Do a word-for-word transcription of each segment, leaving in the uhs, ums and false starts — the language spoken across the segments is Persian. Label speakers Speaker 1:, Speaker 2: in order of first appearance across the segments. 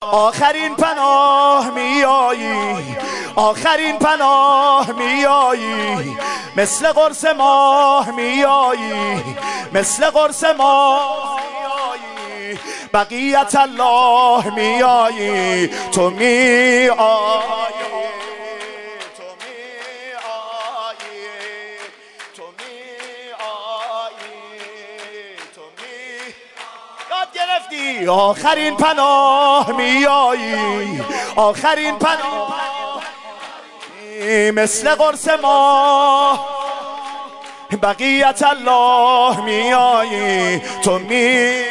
Speaker 1: آخرین پناه میایی، آخرین پناه میایی، مثل قرص ماه میایی، مثل قرص ماه میایی، بقیت الله میایی، تو میایی، تو میایی، تو میایی، تو می یاد گرفتی. آخرین پناه میایی، آخرین پناه مثل قرص ماه، بقیت الله میایی، تو میایی،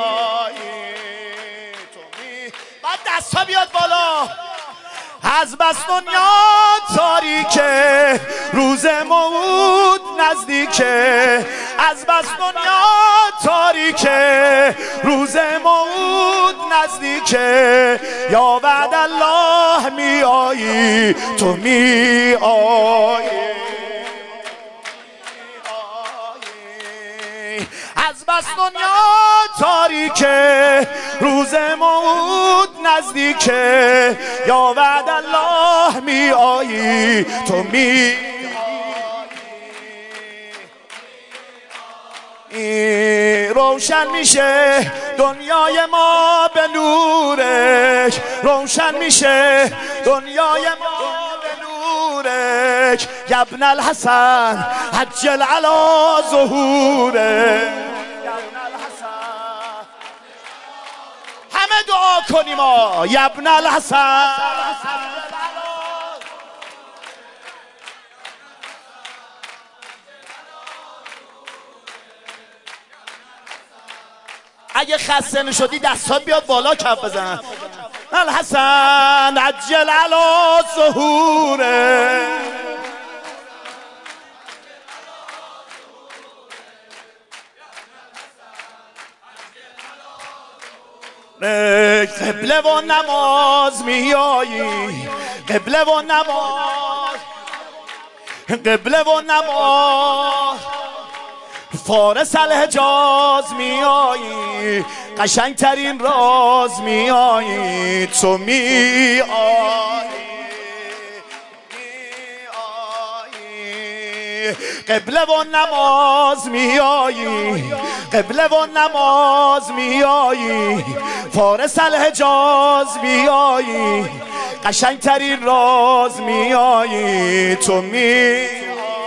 Speaker 1: تو می بعد دستا بیاد بالا. از بس دنیا تاریکه، روز موعود نزدیکه، از بس دنیا تاریکه، روز موعود نزدیکه، یا بعد الله میایی، تو میایی، از بس دنیا تاریکه، روز موعود نزدیکه، یا بعد الله میایی، تو می روشن میشه دنیای ما به نورش، روشن میشه دنیای ما به نورش، یا ابن الحسن عجل علی ظهوره. همه دعا کنیم ما یا ابن الحسن. اگه خسته نشدی دستات بیاد بالا کف بزن. الحسن عجل علی ظهوره. قبله و نماز میایی، قبله و نماز، قبله و نماز، فارس الحجاز میایی، قشنگ ترین راز میایی، تو میایی، قبله و نماز میایی، قبله و نماز میایی، فارس الحجاز میایی، قشنگ ترین راز میایی، تو میایی.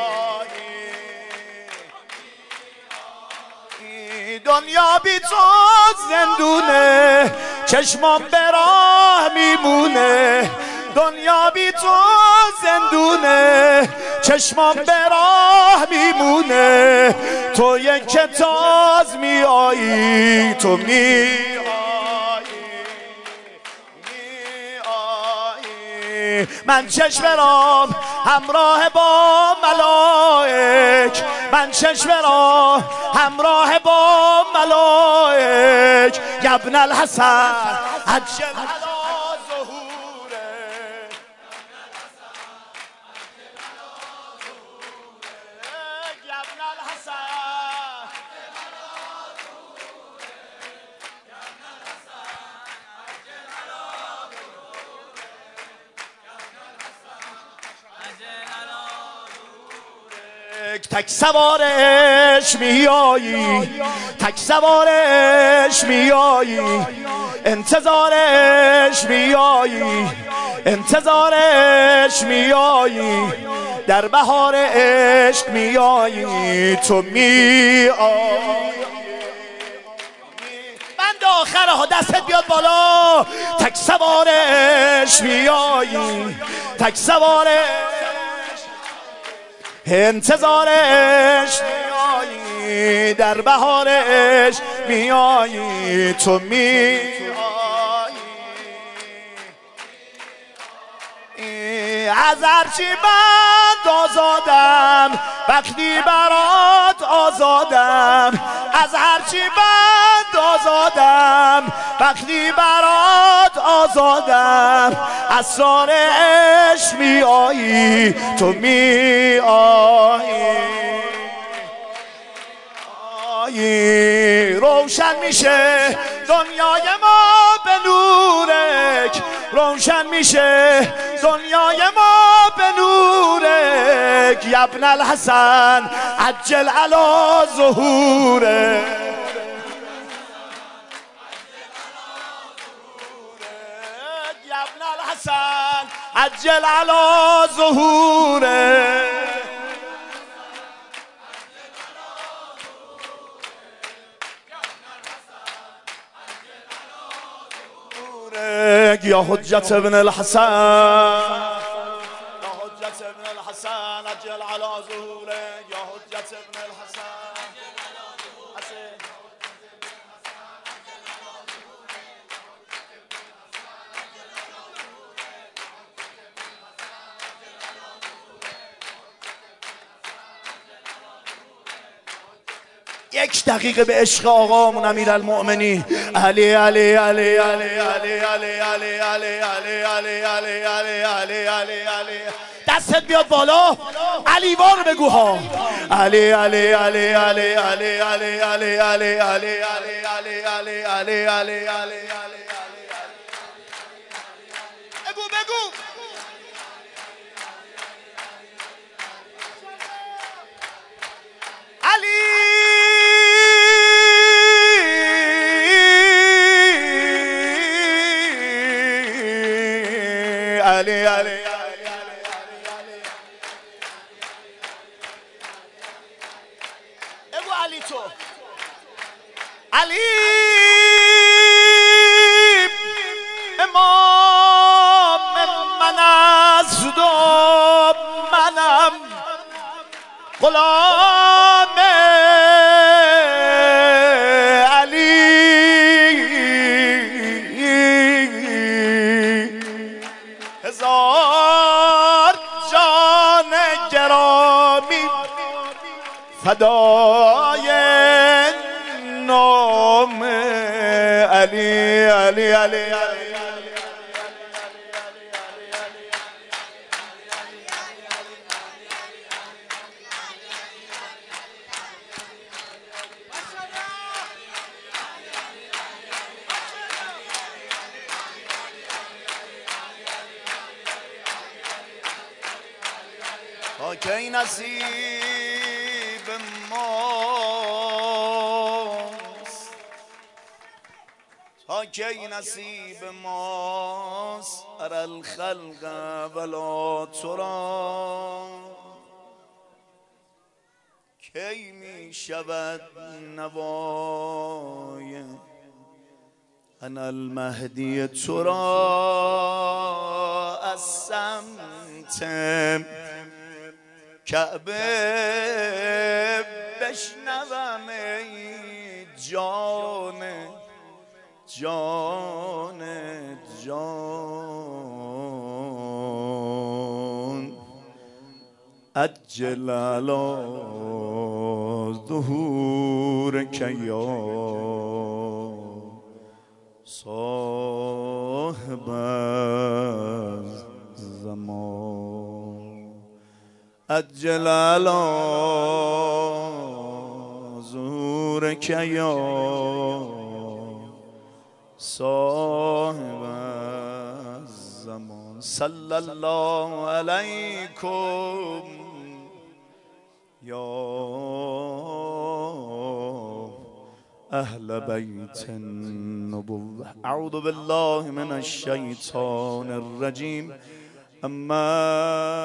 Speaker 1: دنیا بی تو زندونه، چشمام به راه میمونه، دنیا بی تو زندونه، چشمام به راه میمونه، تو یک تاز میایی، تو میایی، میایی. من چشم رام همراه با ملائک، من چشم رام همراه با ملائک، یا ابن الحسن عجل علی ظهوره. یا ابن الحسن تک سوارش میایی، تک سوارش میایی، انتظارش میایی، انتظارش میایی، در بهار عشق میایی، تو میایی. بند آخره ها دستت بیاد بالا. تک سوارش میایی، تک سوارش، انتظارش میایی، در بهارش میایی، تو میایی. از هرچی بند آزادم، وقتی برات آزادم، از هرچی بند آزادم، وقتی برات آزادم، اسرار عشق میایی، تو میایی. روشن میشه دنیای ما به نوره، روشن میشه دنیای ما به نورک یا ابن الحسن عجل علی ظهورک یا ابن الحسن عجل علی ظهورک یا حجت ابن الحسن یا حجت ابن الحسن عجل علی ظهورک یا حجت ابن الحسن یک دقیقه به عشق آقامون امیرالمؤمنین علی علی علی علی علی علی علی علی علی علی علی علی علی علی علی دستت بیاد بالا علیوار بگو ها علی علی علی علی علی علی علی علی علی علی علی علی علی علی علی بگو بگو علی علی علی بگو علی تو علی امام من است و منم غلام علی هزار جان گرامی فدای نام علی علی علی علی تا کی نصیب ماست تا کی نصیب ماست ارى الخلق ولا ترى کی می شود نوای انا المهدی ترا از سمت کعبه بشنوم ای جان جان جان عجل علی ظهورک یا صاحب الزمان عجل علی ظهورک یا صاحب الزمان صلی الله علیکم یا اهل بیت النبوة اعوذ بالله من الشیطان الرجیم اما